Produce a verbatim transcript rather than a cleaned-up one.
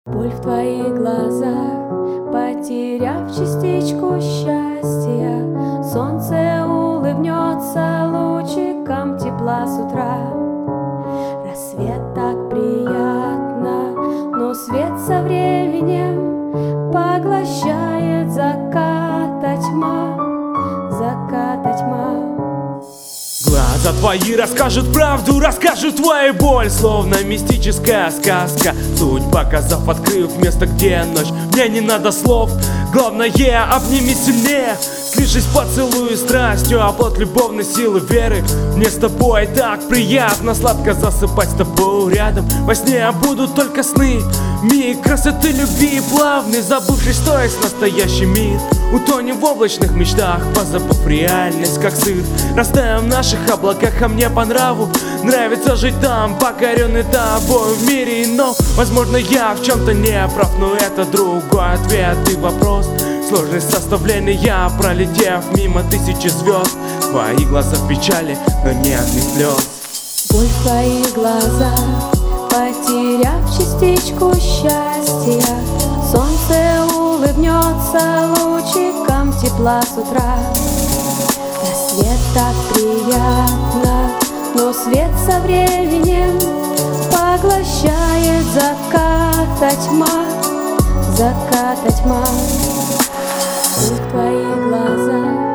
Боль в твоих глазах, потеряв частичку счастья, солнце улыбнется лучиком тепла с утра. Рассвет так приятно, но свет со временем поглощает заката тьма, заката тьма. Глаза твои расскажут правду, расскажут твою боль, словно мистическая сказка. Суть показав, открыв место, где ночь. Мне не надо слов, главное обними сильнее. Слишись поцелую страстью, оплот любовной силы веры. Мне с тобой так приятно, сладко засыпать с тобой рядом. Во сне будут только сны, миг красоты, любви плавный, забывший, что есть настоящий мир. Утонем в облачных мечтах, позабыв реальность, как сыр. Растаем в наших облаках, а мне по нраву нравится жить там, покоренный тобой в мире ином. Возможно, я в чем-то не прав, но это другой ответ и вопрос. Сложность составления, пролетев мимо тысячи звезд. Твои глаза в печали, но нет ни слез. Боль в твоих глазах, потеряв частичку счастья, солнце улыбнется лучиком тепла с утра. Рассвет так приятно, но свет со временем поглощает заката тьма, заката тьма. Боль в твоих глазах,